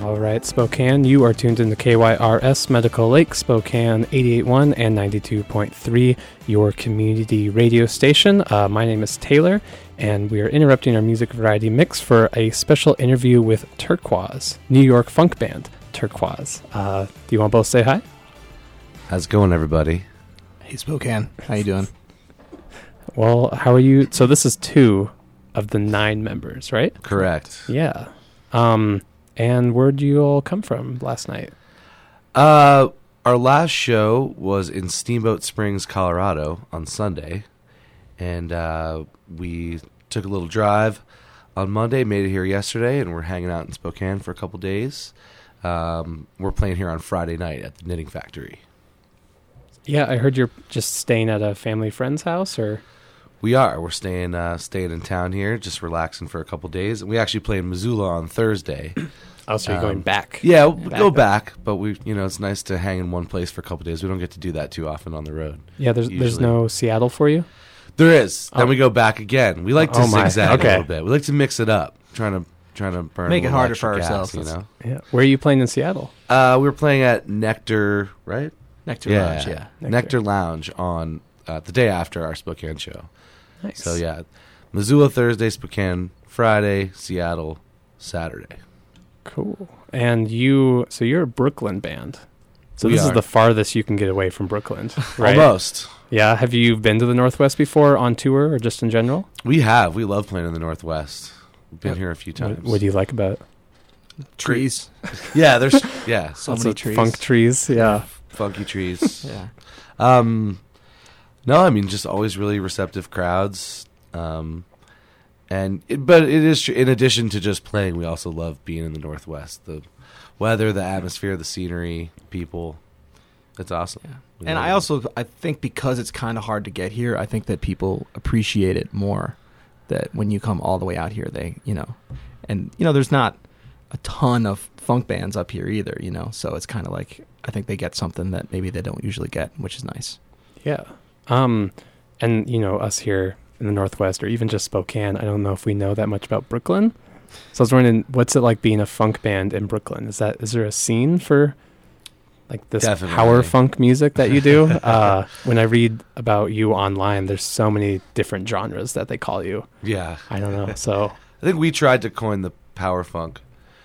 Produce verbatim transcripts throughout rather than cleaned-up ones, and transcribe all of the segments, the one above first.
All right, Spokane, you are tuned into K Y R S Medical Lake, Spokane eighty-eight point one and ninety-two point three, your community radio station. Uh, my name is Taylor, and we are interrupting our music variety mix for a special interview with Turquoise, New York funk band Turquoise. Uh, do you want to both say hi? How's it going, everybody? Hey, Spokane. How you doing? Well, how are you? So this is two of the nine members, right? Correct. Yeah. Um, and where'd you all come from last night? Uh, our last show was in Steamboat Springs, Colorado on Sunday. And uh, we took a little drive on Monday, made it here yesterday, and we're hanging out in Spokane for a couple days. Um, we're playing here on Friday night at the Knitting Factory. Yeah, I heard you're just staying at a family friend's house, or... We are. We're staying uh, staying in town here, just relaxing for a couple days. We actually play in Missoula on Thursday. Oh, so you're Um, going back? Yeah, we'll Back go up. back, but we, you know, it's nice to hang in one place for a couple days. We don't get to do that too often on the road. Yeah, there's there's usually. no Seattle for you? There is. Oh. Then we go back again. We like to Oh, my. zigzag Okay. a little bit. We like to mix it up, trying to trying to burn Make a it little harder extra for gas, ourselves. You That's- know, Yeah. Where are you playing in Seattle? uh, we were playing at Nectar, right? Nectar yeah, Lounge, yeah. Nectar. Nectar Lounge on uh, the day after our Spokane show. Nice. So yeah, Missoula Thursday, Spokane Friday, Seattle Saturday. Cool. And you, so you're a Brooklyn band. So We this are. is the farthest you can get away from Brooklyn, right? Almost. Yeah. Have you been to the Northwest before on tour or just in general? We have. We love playing in the Northwest. We've been What- here a few What, times. what do you like about it? Trees. Yeah, there's yeah, So Lots many of trees. funk trees. Yeah. funky trees. Yeah. Um, no, I mean just always really receptive crowds. Um, and it, but it is tr- in addition to just playing, we also love being in the Northwest. The weather, the atmosphere, the scenery, people. It's awesome. Yeah. We And love I it. also, I think because it's kind of hard to get here, I think that people appreciate it more. That when you come all the way out here, they, you know, and, you know, there's not a ton of funk bands up here either, you know, so it's kind of like, I think they get something that maybe they don't usually get, which is nice. Yeah. Um, and, you know, us here in the Northwest or even just Spokane, I don't know if we know that much about Brooklyn. So I was wondering, what's it like being a funk band in Brooklyn? Is that is there a scene for like this Definitely. power funk music that you do? uh, when I read about you online, there's so many different genres that they call you. Yeah, I don't know. So I think we tried to coin the power funk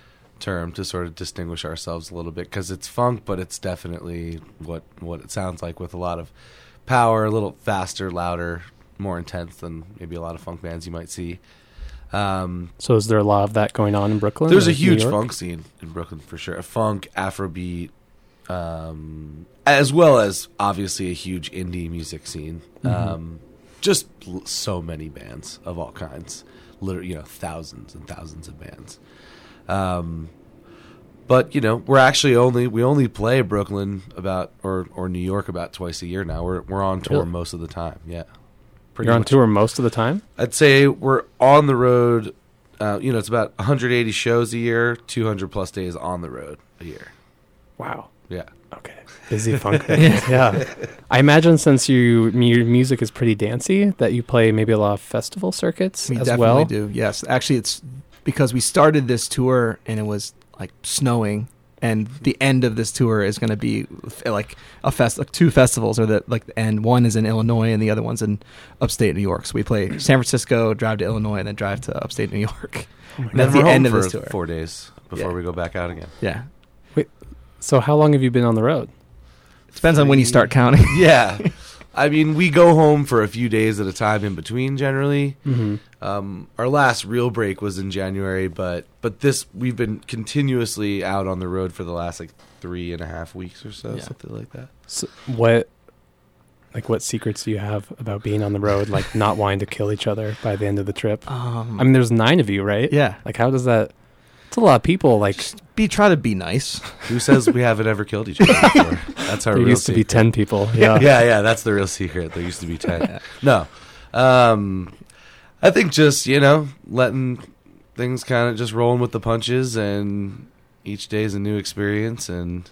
term to sort of distinguish ourselves a little bit because it's funk, but it's definitely what what it sounds like with a lot of power, a little faster, louder, more intense than maybe a lot of funk bands you might see. Um, so is there a lot of that going on in Brooklyn? there's or a New huge York? funk scene in Brooklyn for sure. Funk, Afrobeat, um, as well as obviously a huge indie music scene. Mm-hmm. Um, just l- so many bands of all kinds, literally, you know, thousands and thousands of bands. Um, but you know, we're actually only we only play Brooklyn about or or New York about twice a year now. We're we're on tour Really? most of the time. Yeah, pretty You're on much. tour most of the time? I'd say we're on the road. Uh, you know, it's about one hundred eighty shows a year, two hundred plus days on the road a year. Wow. Yeah. Okay. Busy funk band. Yeah. I imagine since you your music is pretty dancey that you play maybe a lot of festival circuits We as definitely well. do. Yes, actually, it's because we started this tour and it was like snowing, and the end of this tour is going to be f- like a fest, like two festivals, or the like, and one is in Illinois and the other one's in upstate New York. So we play San Francisco, drive to Illinois, and then drive to upstate New York. Oh my And Then that's we're the home end of for this tour. four days before Yeah. we go back out again. Yeah, So how long have you been on the road? depends on when you start counting. Yeah. I mean, we go home for a few days at a time in between generally. Mm-hmm. Um, our last real break was in January, but but this we've been continuously out on the road for the last like three and a half weeks or so, Yeah. something like that. So what, like, what secrets do you have about being on the road, like not wanting to kill each other by the end of the trip? Um, I mean, there's nine of you, right? yeah, Like, how does that? It's a lot of people. Like, just be try to be nice. Who says we haven't ever killed each other before? That's our there real used to be secret. ten people. Yeah. yeah, yeah, that's the real secret. There used to be ten. No, um, I think just you know letting things kind of just rolling with the punches, and each day is a new experience, and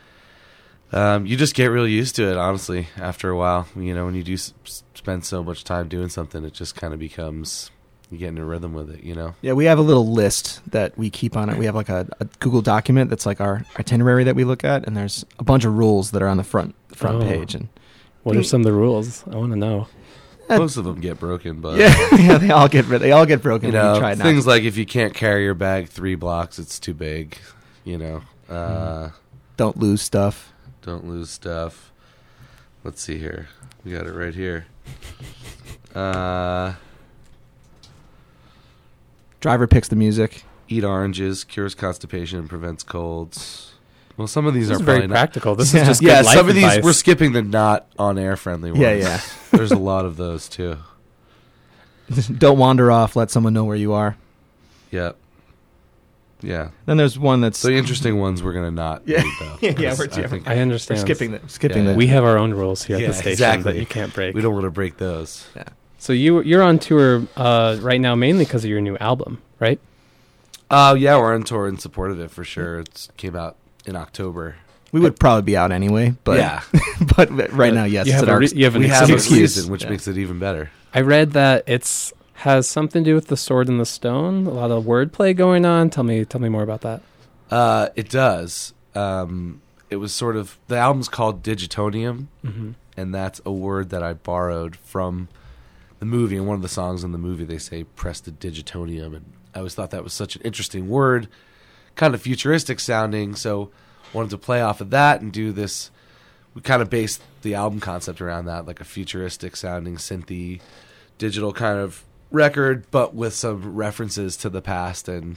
um, you just get really used to it. Honestly, after a while, you know, when you do s- spend so much time doing something, it just kind of becomes you get in a rhythm with it, you know? Yeah, we have a little list that we keep on it. We have like a, a Google document that's like our itinerary that we look at, and there's a bunch of rules that are on the front front Oh. page. And What are some of the rules? I want to know. Uh, Most of them get broken, but yeah, yeah, they all get they all get broken. you when know, you try not things to. like if you can't carry your bag three blocks, it's too big. You know, uh, Don't lose stuff. don't lose stuff. Let's see here. We got it right here. Uh, Driver picks the music. eat oranges, cures constipation, and prevents colds. Well, some of these This are is very probably not. practical. This Yeah. is just Yeah, good life some of these advice. we're skipping the not on air friendly ones. Yeah, yeah. There's a lot of those too. Don't wander off. Let someone know where you are. Yep. Yeah. Then there's one that's The interesting ones we're gonna not Yeah. read though. Yeah, yeah, 'cause we're- I think I we're understand. skipping the skipping Yeah, the We have our own rules here at Yeah, the station exactly. that you can't break. we don't want to break those. So you you're on tour uh, right now mainly because of your new album, right? Oh yeah, we're on tour in support of it for sure. It came out in October. We would probably be out anyway, but yeah, but right now, yes, you it's have at a our re- you have an we have a excuse. reason, which Yeah. makes it even better. I read that it's has something to do with the Sword and the Stone. A lot of wordplay going on. Tell me tell me more about that. Uh, it does. Um, it was sort of the album's called Digitonium, Mm-hmm. and that's a word that I borrowed from the movie. In one of the songs in the movie, they say "press the digitonium," and I always thought that was such an interesting word, kind of futuristic sounding. So wanted to play off of that and do this. We kind of based the album concept around that, like a futuristic sounding synthy, digital kind of record, but with some references to the past and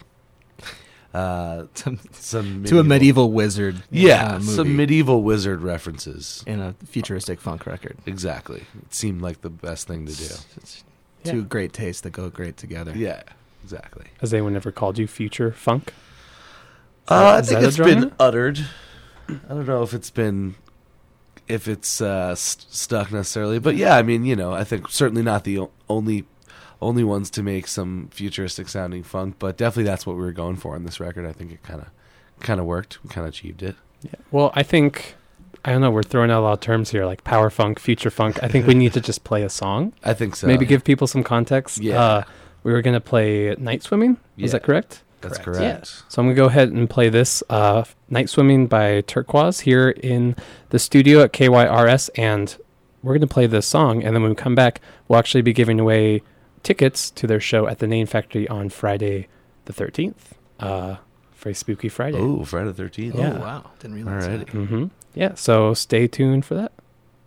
uh, Some- some to a medieval wizard. yeah, uh, movie some medieval wizard references. in a futuristic funk record. Exactly. It seemed like the best thing to do. It's Yeah. two great tastes that go great together. Yeah, exactly. Has anyone ever called you future funk? Uh, I is think that a it's been genre? uttered. I don't know if it's been, if it's uh, st- stuck necessarily, but yeah, I mean, you know, I think certainly not the o- only, only ones to make some futuristic sounding funk, but definitely that's what we were going for on this record. I think it kind of, kind of worked. We kind of achieved it. Yeah. Well, I think I don't know. We're throwing out a lot of terms here, like power funk, future funk. I think we need to just play a song. I think so. Maybe give people some context. Yeah. Uh, we were gonna play Night Swimming. Yeah. Is that correct? That's Correct. correct. So I'm going to go ahead and play this uh, Night Swimming by Turquoise here in the studio at K Y R S. And we're going to play this song. And then when we come back, we'll actually be giving away tickets to their show at the Name Factory on Friday the thirteenth. Uh, for a spooky Friday. Oh, Friday the thirteenth. Yeah. Oh, wow. Didn't realize Alrighty. that. Mm-hmm. Yeah, so stay tuned for that.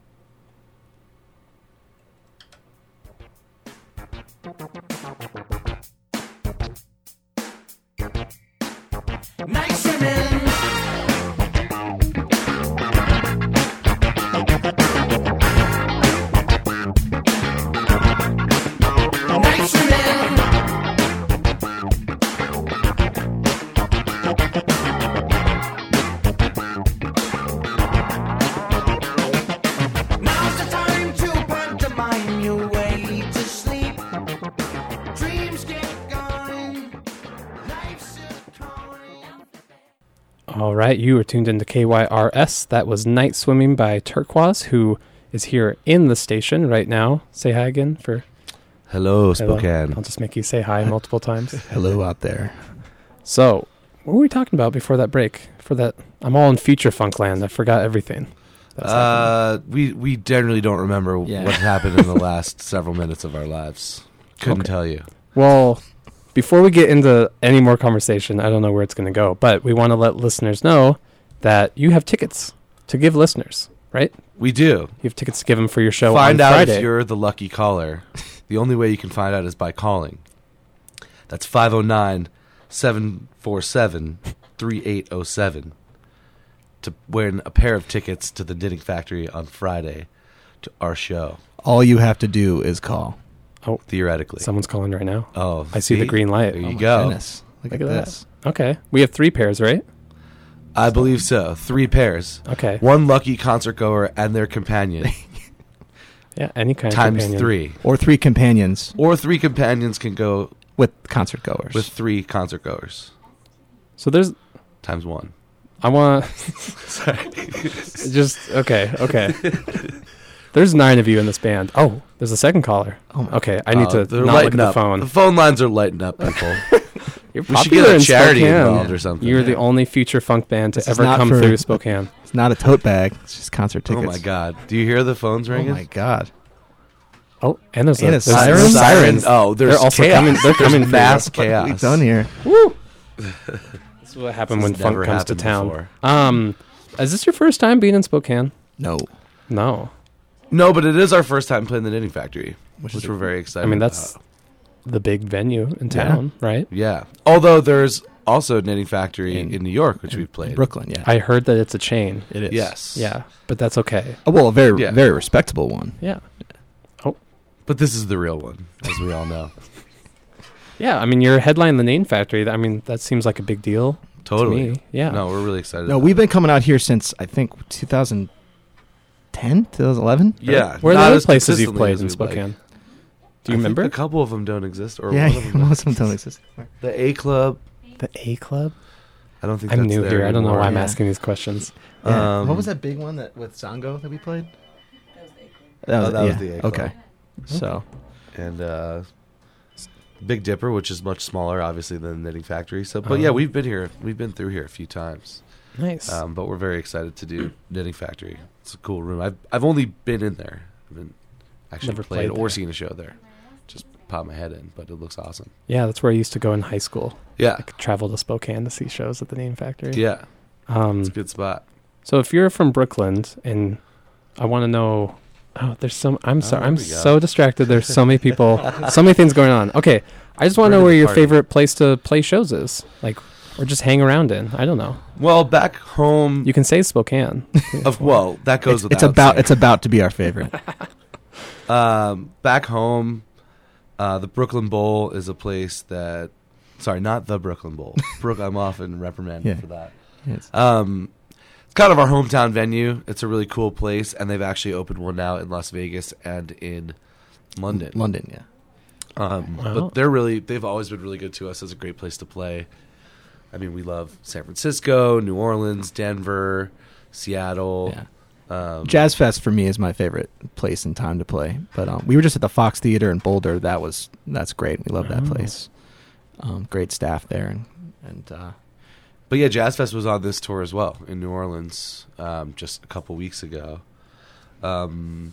Night swimming. Night swimming. Now's the time to pantomime your way to sleep. Dreams get going. Life's a toy. All right, you are tuned into K Y R S. That was Night Swimming by Turquoise, who is here in the station right now. Say hi again for Hello, Hello. Spokane. I'll just make you say hi multiple times. Hello out there. So, what were we talking about before that break? For that, I'm all in future funk land. I forgot everything. That's happening. Uh, we we generally don't remember Yeah. what happened in the last several minutes of our lives. Couldn't Okay. tell you. Well, before we get into any more conversation, I don't know where it's going to go, but we want to let listeners know that you have tickets to give listeners, right? We do. You have tickets to give them for your show Find on out Friday. if you're the lucky caller. The only way you can find out is by calling. That's five oh nine, seven four seven, three eight oh seven to win a pair of tickets to the Knitting Factory on Friday to our show, All you have to do is call. theoretically. Someone's calling right now. oh, I see the green light. There Oh you my go. Goodness. Look, Look at, at that. this. Okay. We have three pairs, right? I believe so. Three pairs. Okay. One lucky concert goer and their companion Yeah, any kind of times companion. three. Or three companions Or three companions can go with concert goers. with three concert goers So there's, times one. I want Sorry. just, okay, okay. There's nine of you in this band. Oh, there's a second caller. Oh my- Okay, I need Uh, to they're not look lighting at the up. phone. The phone lines are lighting up, people. You're We should popular get a in charity Spokane. involved or something. You're the Yeah. only future funk band to This is ever not come for- through Spokane. It's not a tote bag. It's just concert Oh tickets. my god! Do you hear the phones Oh ringing? my god. Oh, and there's, And a, a there's siren? there's sirens. Oh, there's They're also chaos. coming- they're There's coming for mass you. What have we chaos. done here? This is what happened This when has funk never comes to happened town. before. Um, is this your first time being in Spokane? No. No. No, but it is our first time playing the Knitting Factory, which, Which is we're a- very excited. I mean, that's about. the big venue in Yeah. town, right? Yeah. Although there's also a Knitting Factory in, In- New York, which we've played. Brooklyn, yeah. I heard that it's a chain. it is. Yes. Yeah, but that's okay. Oh, well, a very, Yeah. very respectable one. Yeah. But this is the real one, as we all know. Yeah, I mean, you're headlining the Name Factory. I mean, that seems like a big deal Totally. to me. Yeah. No, we're really excited. No, about we've been coming out here since, I think, twenty ten, twenty eleven? it. Yeah. Where are the not other as places you've consistently played as in we'd like. Spokane? Do I you think remember? A couple of them don't exist, or Yeah, one of them most does. of them don't exist. The A Club. The A Club? I don't think I'm that's new there here. I don't know anymore. why I'm Yeah. asking these questions. Yeah. Um, what was that big one that with Zango that we played? Oh, That was, that was yeah. the A Club. Okay. So, And uh, Big Dipper, which is much smaller, obviously, than Knitting Factory. So, but Oh. yeah, we've been here. We've been through here a few times. Nice. Um, but we're very excited to do Knitting Factory. It's a cool room. I've I've only been in there. I haven't actually Never played, played or there. seen a show there. Just popped my head in, but it looks awesome. yeah, that's where I used to go in high school. Yeah, I could travel to Spokane to see shows at the Name Factory. yeah, Um, it's a good spot. so if you're from Brooklyn and I want to know, oh, there's some. I'm sorry, there I'm we go. so distracted. There's so many people, so many things going on. Okay, I just want to We're know in where the your party. favorite place to play shows is, like, or just hang around in. I don't know. Well, back home, You can say Spokane. of well, that goes it's, without it's about saying. it's about to be our favorite. Um, back home, uh, the Brooklyn Bowl is a place that. Sorry, not the Brooklyn Bowl. Brook, I'm often reprimanded Yeah. for that. It's- Um, it's kind of our hometown venue. It's a really cool place, and they've actually opened one now in Las Vegas and in London. London, yeah. Um, Wow. But they're really, they've always been really good to us as a great place to play. I mean, we love San Francisco, New Orleans, Denver, Seattle. Yeah. Um, Jazz Fest for me is my favorite place and time to play. But um, we were just at the Fox Theater in Boulder. That was that's great. We love that Oh. place. Um, great staff there, and and uh, But yeah, Jazz Fest was on this tour as well in New Orleans um, just a couple weeks ago. Um,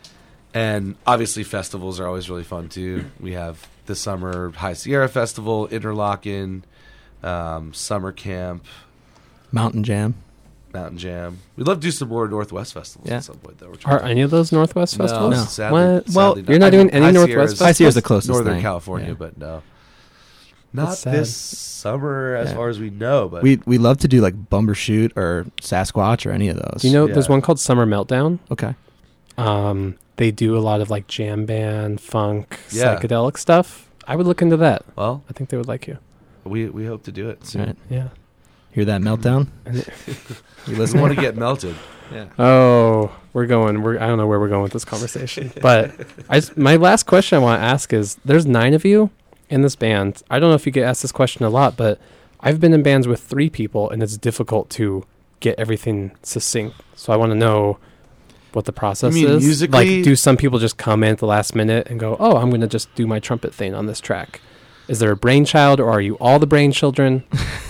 and obviously, festivals are always really fun too. We have this summer High Sierra Festival, Interlochen, um, Summer Camp, Mountain Jam. Mountain Jam. We'd love to do some more Northwest festivals Yeah. at some point, though. We're trying Are to- any of those Northwest No, festivals? No. sadly- What? sadly Well, not. you're not I doing mean, any High Northwest Sierra's- festivals? High Sierra's the closest Northern thing. California, Yeah. but no. Not That's sad. this summer, as Yeah. far as we know. But We we love to do like Bumbershoot or Sasquatch or any of those. Do you know Yeah. there's one called Summer Meltdown? Okay. Um, they do a lot of like jam band, funk, Yeah. psychedelic stuff. I would look into that. well, I think they would like you. we we hope to do it soon. Right. Yeah. Hear that meltdown? And it- You We listening? want to get melted. Yeah. Oh, we're going. We're. I don't know where we're going with this conversation, but I. Just, my last question I want to ask is: there's nine of you in this band. I don't know if you get asked this question a lot, but I've been in bands with three people, and it's difficult to get everything succinct. So I want to know what the process mean is. musically? Like, do some people just come in at the last minute and go, "Oh, I'm going to just do my trumpet thing on this track"? Is there a brainchild, or are you all the brainchildren?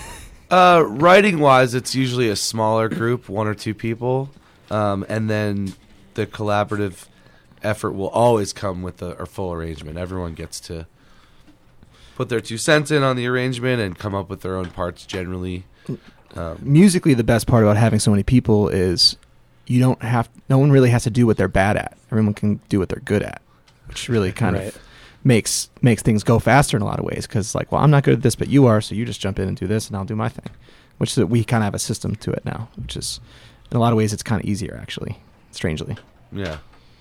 Uh, writing wise, it's usually a smaller group, one or two people, um, and then the collaborative effort will always come with the or full arrangement. Everyone gets to put their two cents in on the arrangement and come up with their own parts. Generally, um, Musically, the best part about having so many people is you don't have. No one really has to do what they're bad at. Everyone can do what they're good at, which really kind Right. of makes makes things go faster in a lot of ways. Because like, well, I'm not good at this, but you are, so you just jump in and do this, and I'll do my thing. Which is that we kind of have a system to it now, which is in a lot of ways it's kind of easier actually. Strangely, yeah,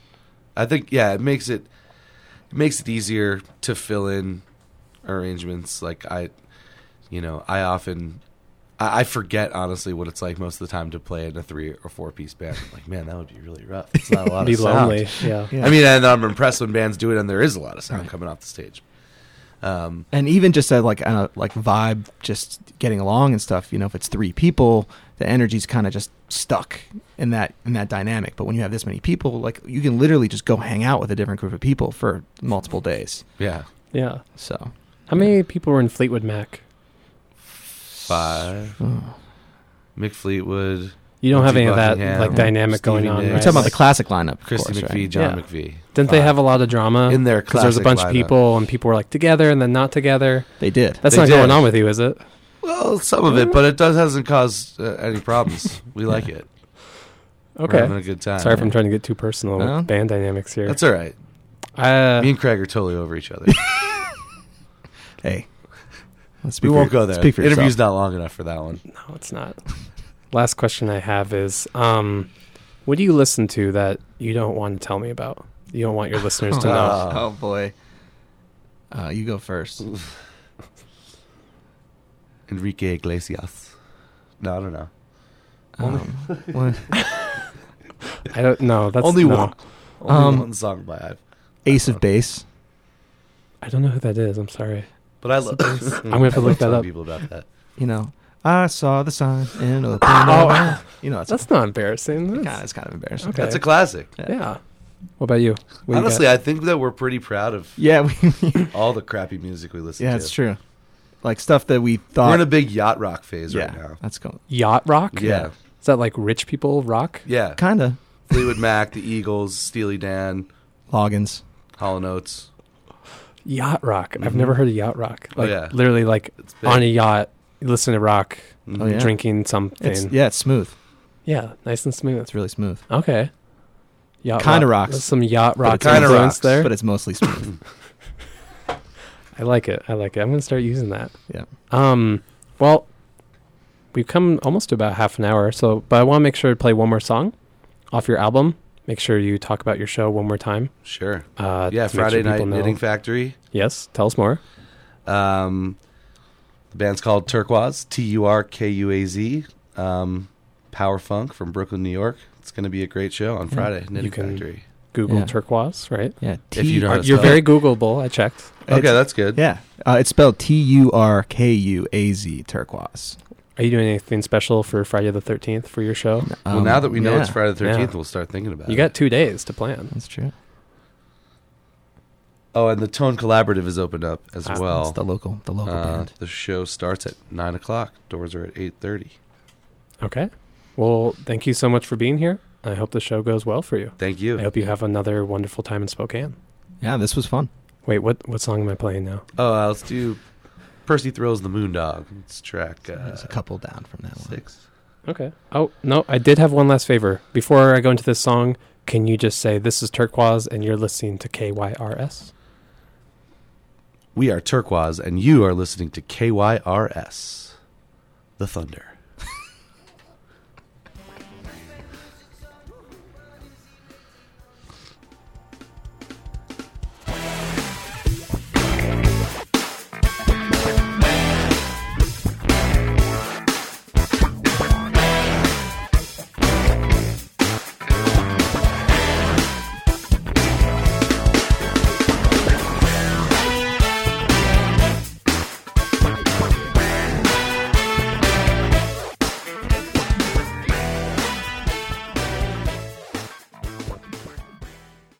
I think yeah, it makes it it makes it easier to fill in arrangements. Like I, you know, I often. I I forget honestly what it's like most of the time to play in a three or four piece band. I'm like, man, that would be really rough. It's not a lot Be of sound. lonely. Yeah. Yeah. I mean, and I'm impressed when bands do it, and there is a lot of sound Right. coming off the stage. Um, And even just a like uh, like vibe, just getting along and stuff. You know, if it's three people, the energy's kind of just stuck in that in that dynamic. But when you have this many people, like you can literally just go hang out with a different group of people for multiple days. yeah, Yeah. So How many people were in Fleetwood Mac? five. oh. Mick Fleetwood, You don't have Lindsey any of that Buckingham, like dynamic Stevie going on, Nicks. we're right? talking about the Like, classic lineup, of Christy course, McVie, right? John Yeah. McVie. Didn't they Five. have a lot of drama in their because there's a classic bunch of lineup. people and people were like together and then not together? They did. That's They not did. going on with you, is it? Well, some of it, but it does hasn't caused uh, any problems. We like it. We're having Okay. a good time. Sorry if I'm trying to get too personal No. with band dynamics here. That's all right. Uh, Me and Craig are totally over each other. Hey, let's we speak won't for, go there. Speak for Interview's yourself. not long enough for that one. no, it's not. Last question I have is, um, what do you listen to that you don't want to tell me about? You don't want your listeners to know. Uh, Oh boy. Uh, you go first. Enrique Iglesias. No, I don't know. Um, what- I don't know. That's Only no. one. Only Um, one song by I've. Ace of Base. I don't know who that is. I'm sorry. But I love. I'm gonna have to look that telling up. People about that. You know, I saw the sign and opened Oh, my- you know, that's, That's not embarrassing. kind That's- of, it's kind of embarrassing. Okay. That's a classic. yeah. What about you? What you Honestly, got? I think that we're pretty proud of Yeah, we, all the crappy music we listen yeah, to. it's true. Like stuff that we thought. We're in a big yacht rock phase yeah, right now. that's cool. yacht rock. Yeah. Is that like rich people rock? Yeah. Kind of. Fleetwood Mac, the Eagles, Steely Dan, Loggins. Hall and Oates. Yacht rock. I've Mhm. never heard of yacht rock. Oh, Like yeah. literally, like It's big. on a yacht, you listen to rock, Mhm. Oh, yeah. drinking something. It's yeah, it's smooth. Yeah, nice and smooth. It's really smooth. Okay. Yacht Kinda rock. rocks. There's some yacht rock kinda influence rocks, there. But it's mostly smooth. I like it. I like it. I'm gonna start using that. Yeah. Um. Well, we've come almost to about half an hour. So, but I want to make sure to play one more song off your album. Make sure you talk about your show one more time. Sure. Uh, Yeah, to make Friday sure Night people know. Knitting Factory. Yes. Tell us more. Um, the band's called Turquoise, T U R K U A Z. Um, Power Funk from Brooklyn, New York. It's going to be a great show on Yeah. Friday. Knitting You can- Factory. Google Yeah. turquoise, right? Yeah. If you know how to You're spell very it. Googleable. I checked. Okay, It's- that's good. Yeah. Uh, it's spelled T U R K U A Z, turquoise. Are you doing anything special for Friday the thirteenth for your show? Well, Um, now that we know yeah, it's Friday the thirteenth, Yeah. we'll start thinking about You it. got two days to plan. That's true. Oh, and the Tone Collaborative is opened up as Ah, well. It's the local, the local Uh, band. the show starts at nine o'clock. Doors are at eight thirty. Okay. Well, thank you so much for being here. I hope the show goes well for you. Thank you. I hope you have another wonderful time in Spokane. Yeah, this was fun. Wait, what what song am I playing now? Oh, uh, let's do Percy Throws the Moondog. It's track uh, There's a couple down from that one. six. Okay. Oh, no, I did have one last favor. Before I go into this song, can you just say this is Turquoise and you're listening to K Y R S? We are Turquoise, and you are listening to K Y R S, The Thunder.